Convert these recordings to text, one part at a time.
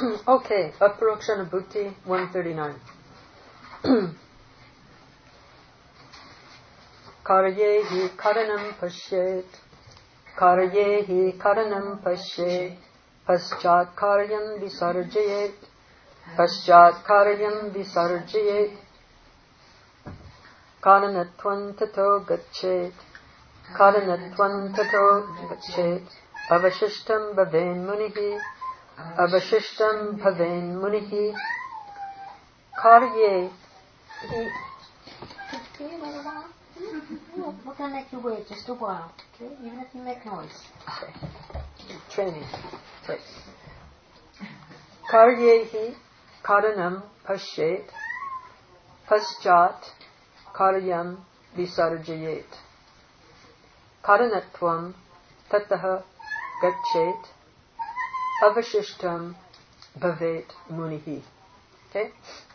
Okay, Aparokshanubhuti 139. Karyehi karanam pashet, karyehi karanam pashet, paschat karyam visarjayet, paschat karyam visarjayet, karanatvam tato gachet, karanatvam tato gachet, avashishtam bhaven munihi, avashishtam bhaven munihi, karye. We're going to make you wait just a while, okay? Even if you make noise. Okay. Training. Okay. Karyehi karanam pashet, paschat karyam visarjayet. Karanatvam tataha gachet, avashishtam bhavet munihi. Okay?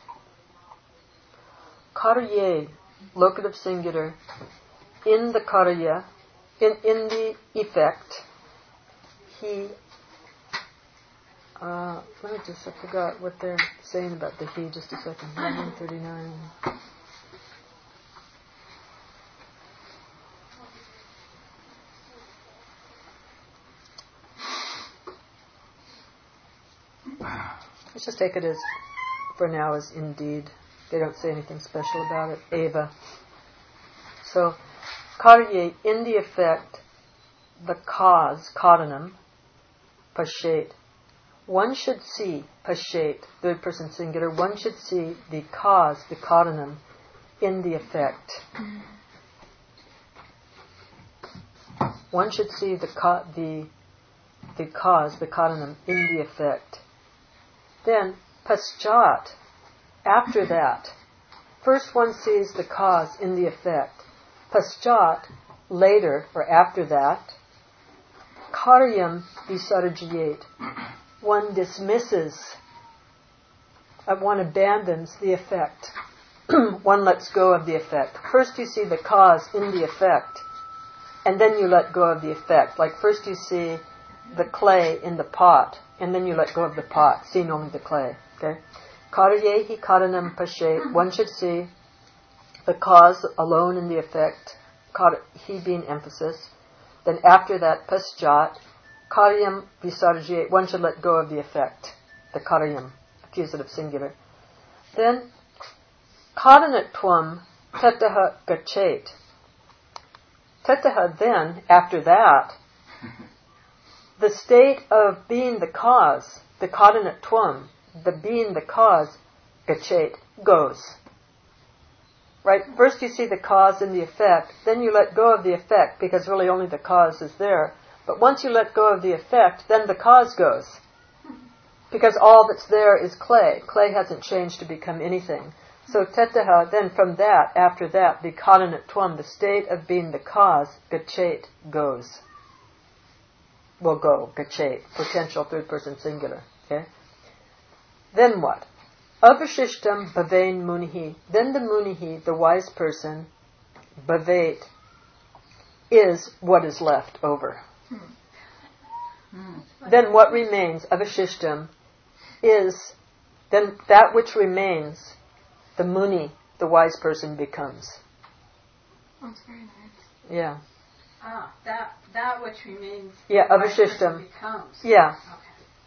Karye, locative singular, in the karya, in the effect, he, let me just, I forgot what they're saying about the he, just a second, 139. Let's just take it as, for now, as indeed. They don't say anything special about it. Eva. So, karye, in the effect, the cause, karanam, pashet. One should see, pashet, third person singular, one should see the cause, the karanam, in the effect. One should see the cause, the karanam, in the effect. Then, paschat, after that. First one sees the cause in the effect. Paschat, later or after that. Karyam visarjayet. One dismisses, one abandons the effect. One lets go of the effect. First you see the cause in the effect, and then you let go of the effect. Like first you see the clay in the pot, and then you let go of the pot, seeing only the clay. Okay? Karyehi karanam pashet. One should see the cause alone in the effect, he being emphasis. Then after that, paschat, karyam visarjayet. One should let go of the effect, the karyam, accusative singular. Then, karanatvam tataha gachet. Tataha, then, after that, the state of being the cause, the karanatvam, the being the cause, gachet, goes. Right? First you see the cause and the effect, then you let go of the effect, because really only the cause is there. But once you let go of the effect, then the cause goes. Because all that's there is clay. Clay hasn't changed to become anything. So tetaha, then from that, after that, the karanatvam, the state of being the cause, gachet, goes. Will go, gachet, potential third person singular. Okay? Then what? Avashishtam bhavein munihi. Then the munihi, the wise person, bhavet, is what is left over. Then what remains, avashishtam, is then that which remains, the muni, the wise person becomes. That's very nice. Yeah. That which remains. Yeah, avashishtam. Becomes. Yeah. Okay.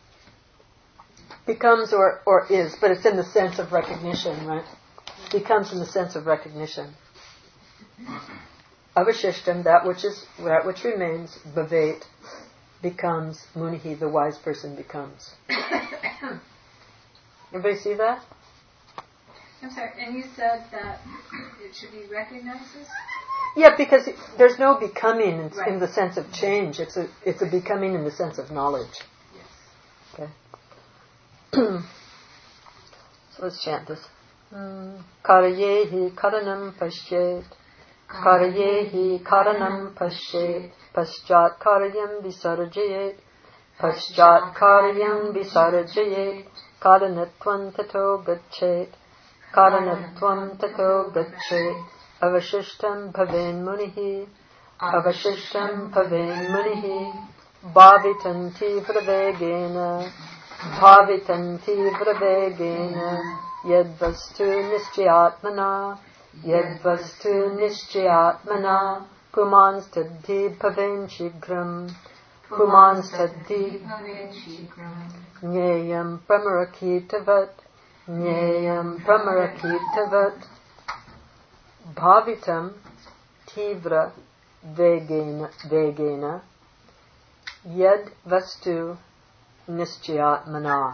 Becomes or is, but it's in the sense of recognition, right? Becomes in the sense of recognition. Avashishtam, that which remains, bhavet, becomes munihi, the wise person becomes. Everybody see that? I'm sorry, and you said that it should be recognized as? Yeah, because there's no becoming Right. in the sense of change. It's a becoming in the sense of knowledge. Yes. Okay. So let's chant this. Karyehi karanam pashet, karyehi karanam pashet, paschat karyam visarjayet, paschat karyam visarjayet, karanatvam tato gachet, karanatvam tato gachet, avashishtam bhaven munihi, avashishtam bhaven munihi, bhavitanti pravegena, Bhavitam tivra vegena yadvastu nischyatmana yadvastu nischyatmana pumanstadhi bhaven shigram pumanstadhi nyayam brahmarakitavat nyayam brahmarakitavat bhavitam tivra vegena yad vastu nischyatmana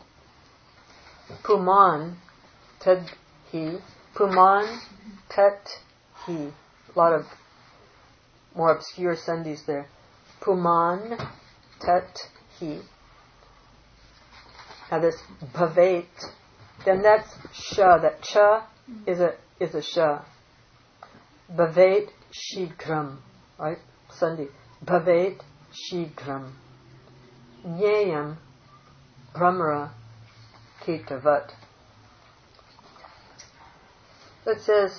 puman tad hi puman tat hi. A lot of more obscure sandhis there. Puman tat hi. Now this bhavet, then that's sha. That cha is a sha. Bhavet shigram, right? Sandhi. Bhavet shigram. Nyayam brahmara kitavat. It says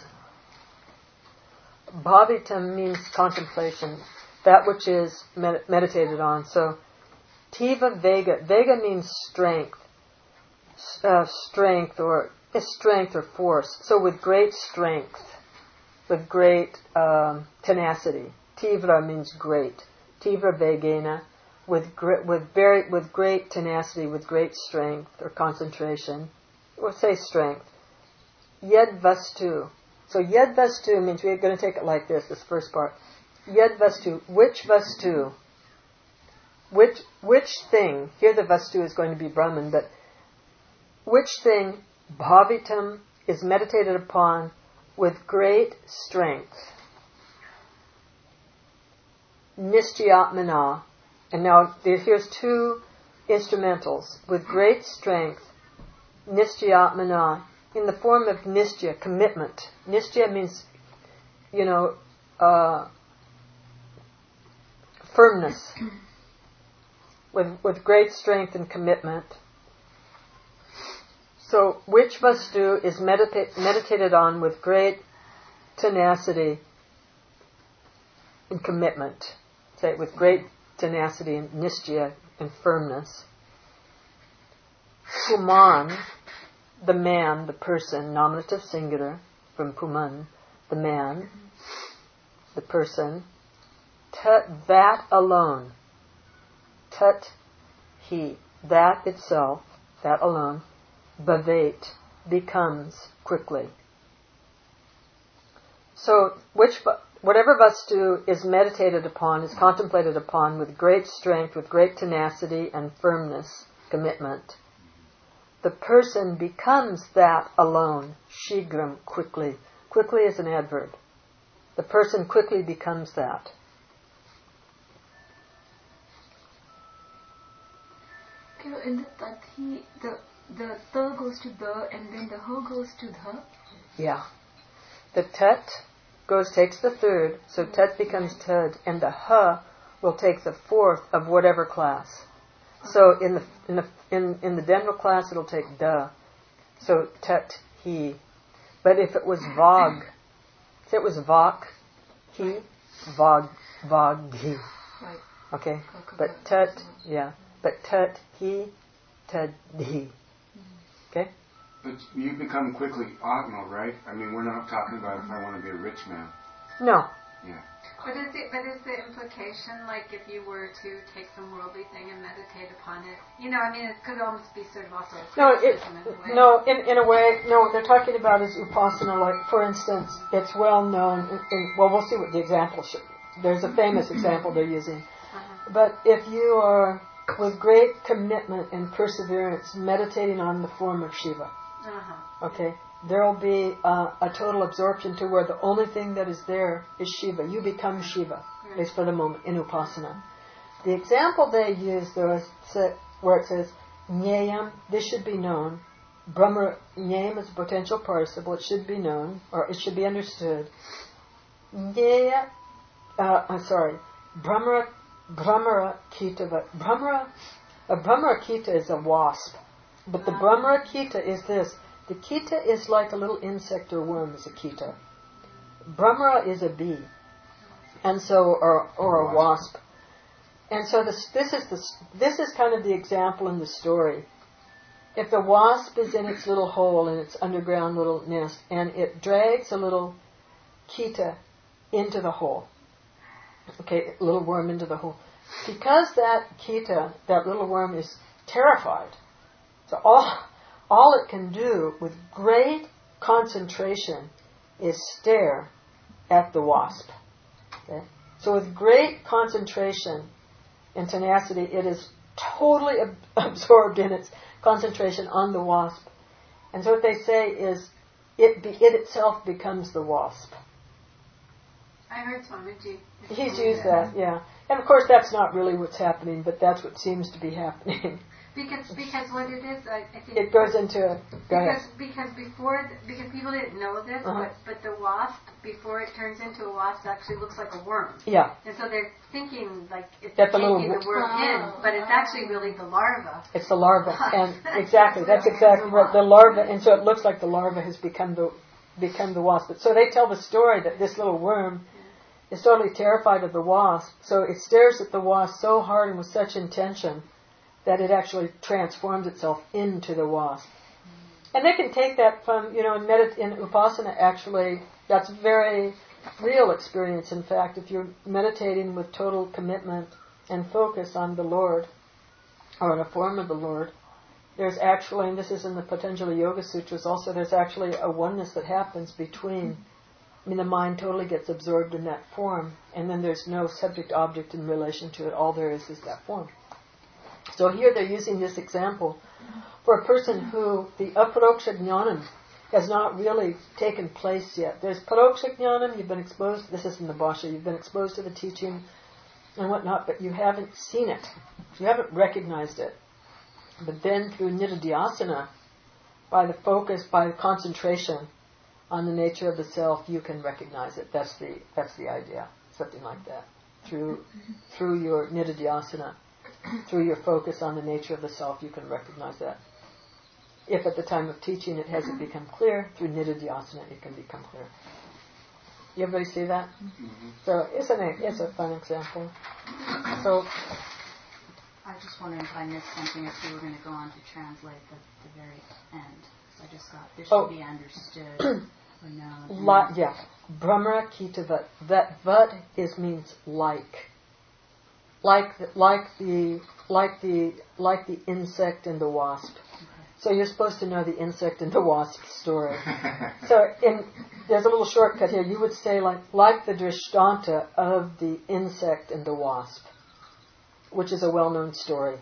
bhavitam means contemplation, that which is meditated on. So tiva vega. Vega means strength. Strength or force. So with great strength, with great tenacity. Tivra means great. Tivra vegena, with great tenacity, with great strength or concentration, or say strength. Yad vastu. So yad vastu means we're going to take it like this first part. Yad vastu, which vastu? Which thing? Here the vastu is going to be Brahman, but which thing bhavitam is meditated upon with great strength? Nischyatmana. And now here's two instrumentals. With great strength, nischyatmana, in the form of nishya, commitment. Nishya means, firmness. With great strength and commitment. So, which vastu is meditated on with great tenacity and commitment? Say it with great tenacity and nishya and firmness. Puman, the man, the person, nominative singular, from puman, the man, the person. Tat, that alone. Tat, he, that itself, that alone. Bhavet, becomes quickly. So, whatever vastu is meditated upon, is contemplated upon with great strength, with great tenacity and firmness, commitment, the person becomes that alone, shigram, quickly. Quickly is an adverb. The person quickly becomes that. In the tathi, the ta goes to the and then the ha goes to the. Yeah. The tat takes the third, so tat becomes tad, and the ha will take the fourth of whatever class. So in the dental class it'll take da. So tat he. But if it was vag, say it was vak, he, vag he. Right. Okay. But tat, yeah. But tat he, tad he. Okay? But you become quickly Atma, right? I mean, we're not talking about if I want to be a rich man. No. Yeah. But is the implication like if you were to take some worldly thing and meditate upon it? It could almost be sort of also a criticism in a way, no, they're talking about is upasana, like, for instance, it's well known, we'll see what the example should. There's a famous example they're using. Uh-huh. But if you are with great commitment and perseverance meditating on the form of Shiva, uh-huh. Okay, there will be a total absorption to where the only thing that is there is Shiva. You become Shiva, at least for the moment, in Upasana. The example they use, though, is where it says, Nyayam, this should be known. Brahma, Nyayam is a potential participle, it should be known, or it should be understood. Nyaya, Brahmara Kita. A Brahmara Kita is a wasp. But the Brahmara Kita is this. The Kita is like a little insect or worm is a Kita. Brahmara is a bee. And so, or a wasp. And so this is kind of the example in the story. If the wasp is in its little hole, in its underground little nest, and it drags a little kita into the hole, okay, a little worm into the hole, because that kita, that little worm, is terrified, so all it can do with great concentration is stare at the wasp. Okay? So with great concentration and tenacity, it is totally absorbed in its concentration on the wasp. And so what they say is, it itself becomes the wasp. I heard Swamiji. He's used that, yeah. And of course that's not really what's happening, but that's what seems to be happening. Because what it is, I think it goes into because people didn't know this, but the wasp, before it turns into a wasp, actually looks like a worm. Yeah. And so they're thinking like it's taking the worm in, but it's actually really the larva. It's the larva, and exactly that's exactly right. The larva, and so it looks like the larva has become the wasp. So they tell the story that this little worm is totally terrified of the wasp, so it stares at the wasp so hard and with such intention that it actually transforms itself into the wasp. And they can take that from, in Upasana, actually, that's a very real experience. In fact, if you're meditating with total commitment and focus on the Lord, or on a form of the Lord, there's actually, and this is in the Patanjali Yoga Sutras also, there's actually a oneness that happens between, the mind totally gets absorbed in that form, and then there's no subject-object in relation to it. All there is that form. So here they're using this example for a person who the aparoksha jnanam has not really taken place yet. There's paroksha jnanam, you've been exposed, this is in the Bhashya, you've been exposed to the teaching and whatnot, but you haven't seen it. You haven't recognized it. But then through nididhyasana, by the focus, by the concentration on the nature of the self, you can recognize it. That's the idea. Something like that. Through your nididhyasana, through your focus on the nature of the self, you can recognize that. If at the time of teaching it hasn't become clear, through nididhyasana it can become clear. You everybody see that? Mm-hmm. So it's a fun example. So I was just wondering if I missed something, if you were going to go on to translate the very end. So I just thought this should be understood or known. Yeah. Brahmara Kitavat. That vat means like. Like the insect and the wasp. Okay. So you're supposed to know the insect and the wasp story. So there's a little shortcut here. You would say like the drishtanta of the insect and the wasp, which is a well-known story,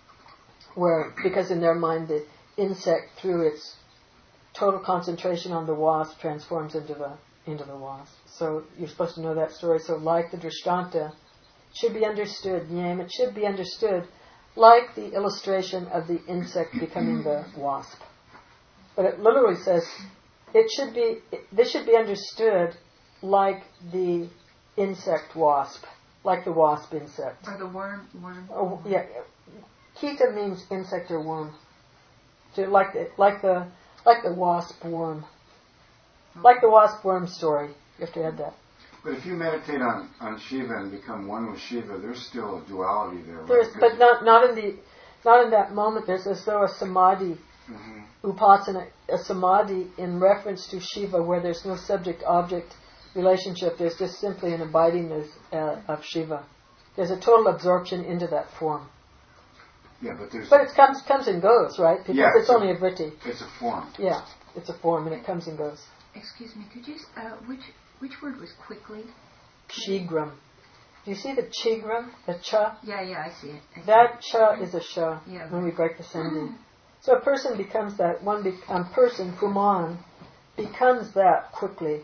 because in their mind the insect, through its total concentration on the wasp, transforms into the wasp. So you're supposed to know that story. So like the drishtanta should be understood, it should be understood like the illustration of the insect becoming the wasp. But it literally says this should be understood like the insect wasp, like the wasp insect. Or the worm. Oh, yeah. Kita means insect or worm. So like the wasp worm. Like the wasp worm story. You have to add that. But if you meditate on Shiva and become one with Shiva, there's still a duality there. But not in that moment. There's as though a samadhi, upasana, a samadhi in reference to Shiva, where there's no subject-object relationship. There's just simply an abidingness of Shiva. There's a total absorption into that form. Yeah, but it comes and goes, right? Because it's only a vritti. It's a form. Yeah, it's a form, and it comes and goes. Excuse me, could you which word was quickly? Chigram. Do you see the chigram, the cha? Yeah, I see it. That cha is a sha when we break the sandhi. So a person becomes that, person, Puman, becomes that quickly.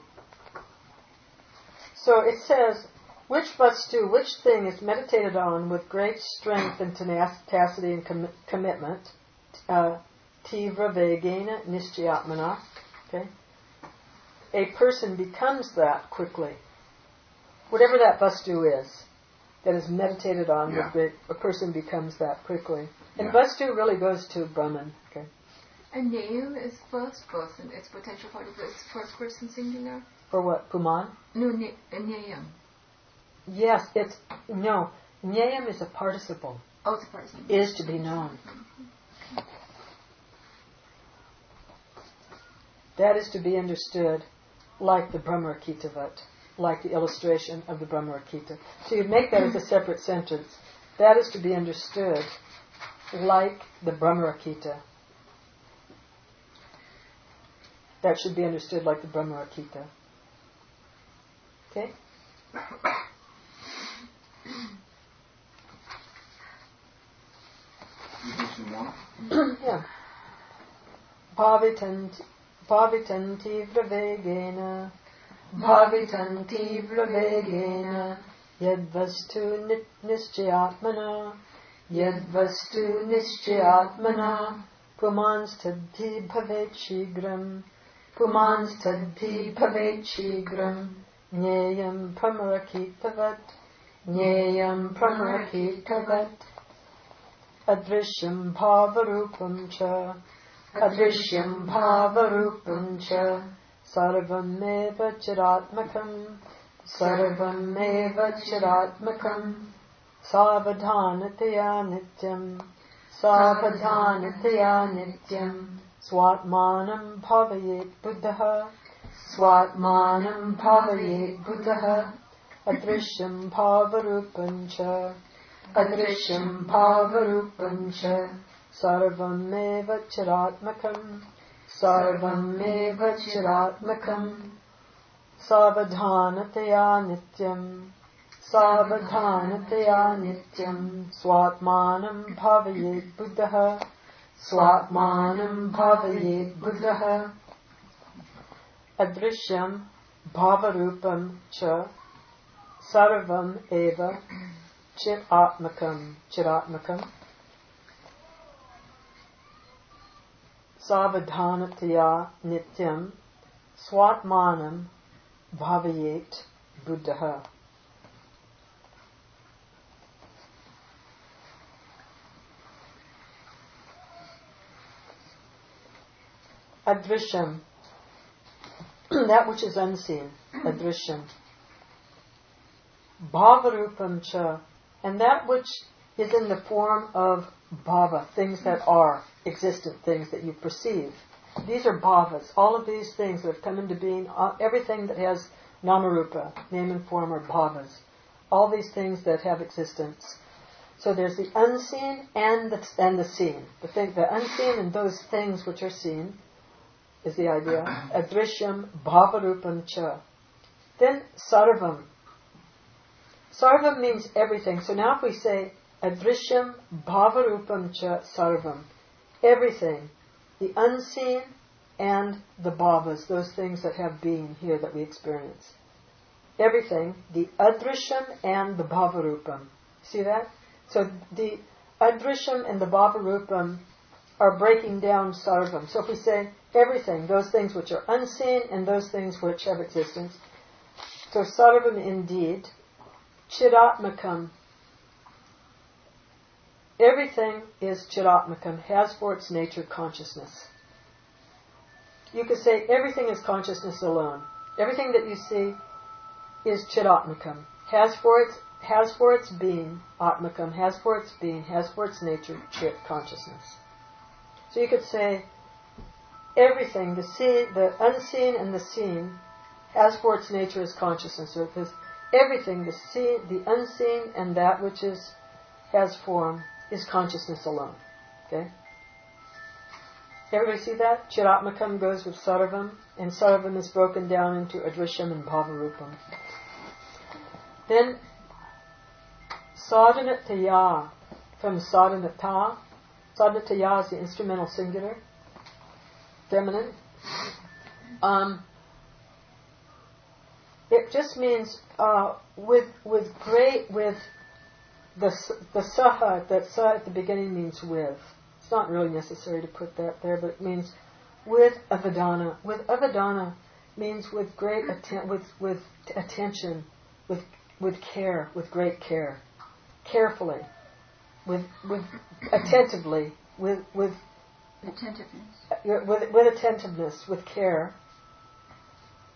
So it says, which thing is meditated on with great strength and tenacity and commitment, tivra vegena nischayatmana, okay? A person becomes that quickly. Whatever that vastu is, that is meditated on with great, a person becomes that quickly. And vastu really goes to Brahman, okay? And name is first person. It's potential part of it's first person singular. For what? Puman? No, nayam. Yes, Nyayam is a participle. Oh, it's a participle. Is to be known. That is to be understood like the Brahmarakitavat, like the illustration of the Brahmarakita. So you'd make that as a separate sentence. That is to be understood like the Brahmarakita. That should be understood like the Brahmarakita. Okay? You do some more? Yeah. Bhavitanti vravegena yadvastu nischayatmana pumanstadhi bhavet shigram nyayam pramarakitavat adrishyam bhavarupam cha sarvameva chiratmakam savadhanataya nityam swatmanam bhavayet buddhaha adrishyam bhavarupam cha sarvameva chiratmakam savadhanataya nityam swatmanam bhavayet buddhaha adrishyam bhavarupam cha sarvam eva chiratmakam savadhanataya nityam swatmanam bhavayet buddhaha. Adrishyam, that which is unseen, adrishyam. Bhavarupam cha, and that which is in the form of bhava, things that are existent, things that you perceive. These are bhavas. All of these things that have come into being, everything that has namarupa, name and form, are bhavas. All these things that have existence. So there's the unseen and the seen. The unseen and those things which are seen is the idea. Adrishyam bhavarupam cha. Then sarvam. Sarvam means everything. So now if we say adrishyam bhavarupam cha sarvam, everything, the unseen and the bhavas, those things that have being here that we experience. Everything, the adrishyam and the bhavarupam. See that? So the adrishyam and the bhavarupam are breaking down sarvam. So if we say everything, those things which are unseen and those things which have existence. So sarvam indeed, chiratmakam. Everything is chiratmakam, has for its nature consciousness. You could say everything is consciousness alone. Everything that you see is chiratmakam, has for its being, atmakam, has for its being, has for its nature, chit, consciousness. So you could say everything, the unseen and the seen, has for its nature is consciousness. So it is everything, the unseen and that which has form, is consciousness alone. Okay? Everybody see that? Chiratmakam goes with sarvam, and sarvam is broken down into adrishyam and bhavarupam. Then sadhanataya, from sadhanata. Sadhanataya is the instrumental singular, feminine. It just means with the saha, that sa at the beginning means with. It's not really necessary to put that there, but it means with avadana. With avadana means with great with attention, with care, with great care, carefully, with attentively, with attentiveness, with care.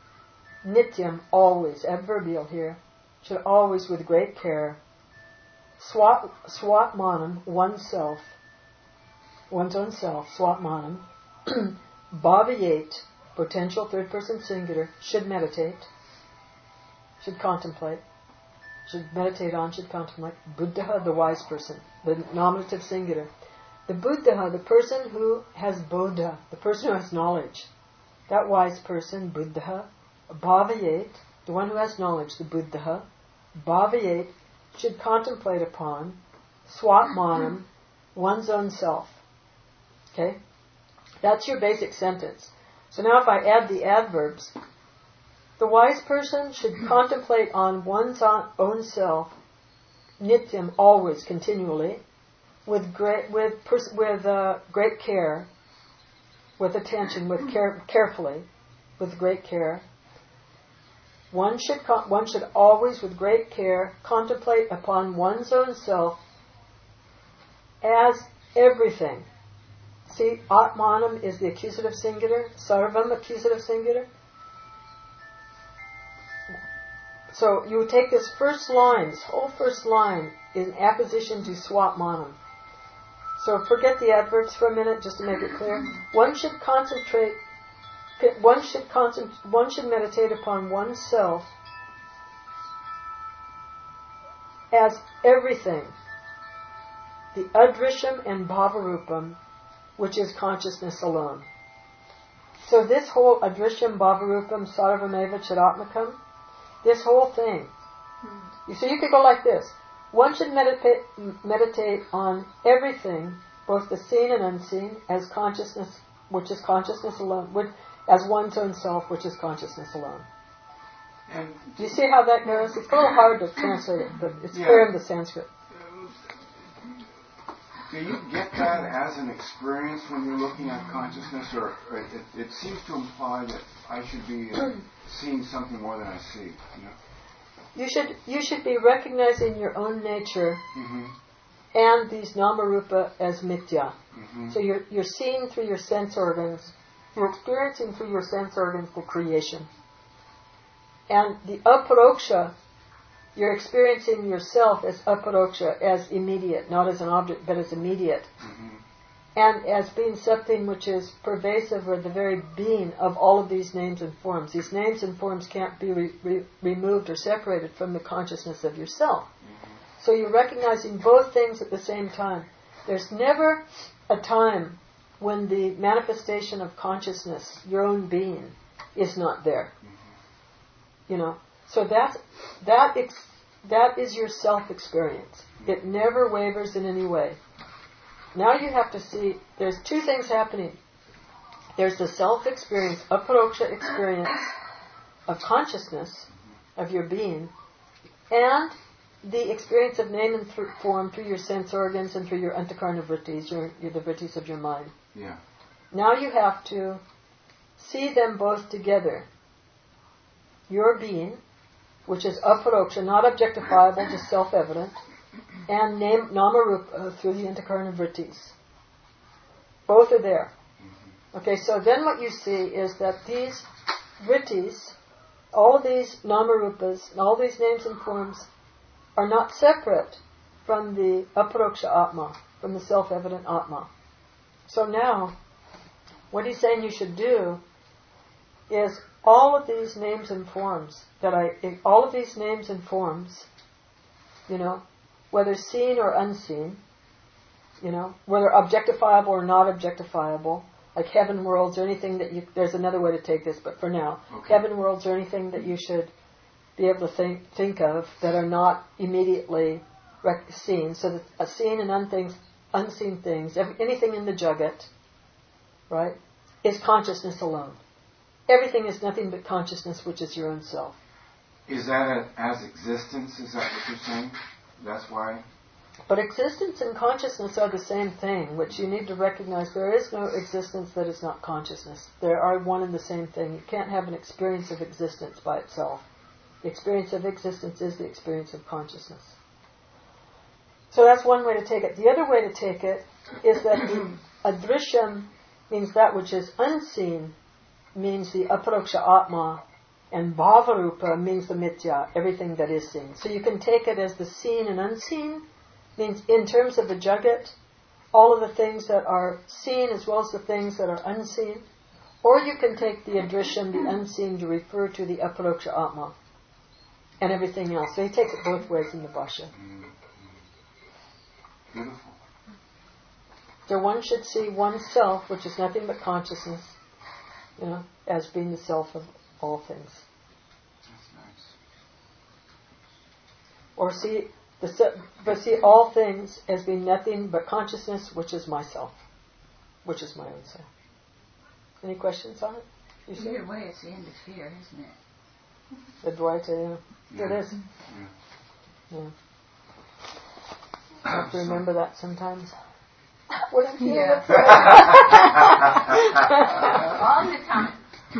Nityam, always, adverbial here, should always with great care, Swatmanam, oneself, one's own self, Swatmanam, bhavayet, potential third person singular, should meditate, should contemplate, should meditate on, should contemplate. Buddha, the wise person, the nominative singular. The Buddha, the person who has bodha, the person who has knowledge. That wise person, Buddha, bhavayet, the one who has knowledge, the Buddha, bhavayet, should contemplate upon swatmanam, one's own self. Okay? That's your basic sentence. So now if I add the adverbs, the wise person should contemplate on one's own self, nityam, always, continually, with great care, with attention, carefully, with great care. One should always, with great care, contemplate upon one's own self as everything. See, Atmanam is the accusative singular, Sarvam accusative singular. So you take this first line, this whole first line, in apposition to Swatmanam. So forget the adverbs for a minute, just to make it clear. One should meditate upon oneself as everything, the adrisham and bhavarupam, which is consciousness alone. So this whole adrisham bhavarupam sarvameva chidatmakam, this whole thing. So you could go like this. One should meditate on everything, both the seen and unseen, as consciousness, which is consciousness alone, as one's own self, which is consciousness alone. And do you see how that goes? It's a little hard to translate it, but it's clear in the Sanskrit. Do you get that as an experience when you're looking at consciousness, or it seems to imply that I should be seeing something more than I see? You know? You should be recognizing your own nature and these namarupa as mithya. So you're seeing through your sense organs, you're experiencing through your sense organs the creation. And the aparoksha, you're experiencing yourself as aparoksha, as immediate, not as an object, but as immediate. And as being something which is pervasive, or the very being of all of these names and forms. These names and forms can't be removed or separated from the consciousness of yourself. So you're recognizing both things at the same time. There's never a time when the manifestation of consciousness, your own being, is not there. You know, so that is your self-experience. It never wavers in any way. Now you have to see, there's two things happening. There's the self-experience, aparoksha experience of consciousness, of your being, and the experience of name and form through your sense organs and through your antakarna vrittis, the vrittis of your mind. Yeah. Now you have to see them both together. Your being, which is aparoksha, not objectifiable, just self-evident, and namarupa through the antakarna vrittis. Both are there. Okay, so then what you see is that these vrittis, all of these namarupas, all these names and forms, are not separate from the aparoksha atma, from the self-evident atma. So now, what he's saying you should do is all of these names and forms you know, whether seen or unseen, you know, whether objectifiable or not objectifiable, like heaven worlds or anything that there's another way to take this, but for now, heaven worlds or anything that you should be able to think of that are not immediately seen. So that seen and unseen things, anything in the jagat, right, is consciousness alone. Everything is nothing but consciousness, which is your own self. Is that as existence? Is that what you're saying? That's why? But existence and consciousness are the same thing, which you need to recognize. There is no existence that is not consciousness. They are one and the same thing. You can't have an experience of existence by itself. The experience of existence is the experience of consciousness. So that's one way to take it. The other way to take it is that the adrishyam means that which is unseen, means the aparoksha atma, and bhavarupa means the mithya, everything that is seen. So you can take it as the seen and unseen, means in terms of the Jagat, all of the things that are seen as well as the things that are unseen. Or you can take the Adrishyam, the unseen, to refer to the Aparoksha Atma and everything else. So he takes it both ways in the Bhashya. Beautiful. So one should see oneself, which is nothing but consciousness, as being the self of all things. That's nice. Or see all things as being nothing but consciousness, which is myself, which is my own self. Any questions on it? Either way, it's the end of fear, isn't it? The Dvaita, It is. Yeah. I have to remember that sometimes. When I'm feeling afraid. All the time.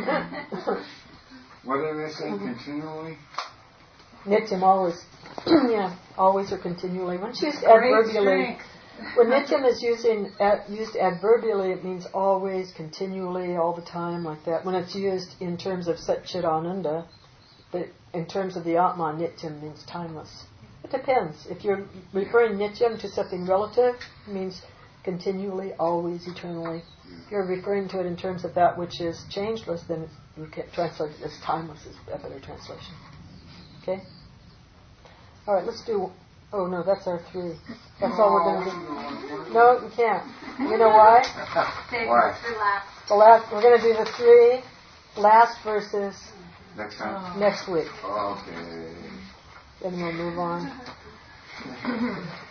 What did they say? Continually? Nityam, always. Always or continually. When it's used adverbially, when nityam is used adverbially, it means always, continually, all the time, like that. When it's used in terms of Satchidananda, but in terms of the Atma, nityam means timeless. It depends. If you're referring nityam to something relative, it means continually, always, eternally. If you're referring to it in terms of that which is changeless, then you can translate it as timeless, is a better translation. Okay? All right, let's do... Oh, no, that's our 3. That's all we're going to do. No, you can't. You know why? Why? We're going to do the 3 last verses next time. Next week. Okay. Then we'll move on.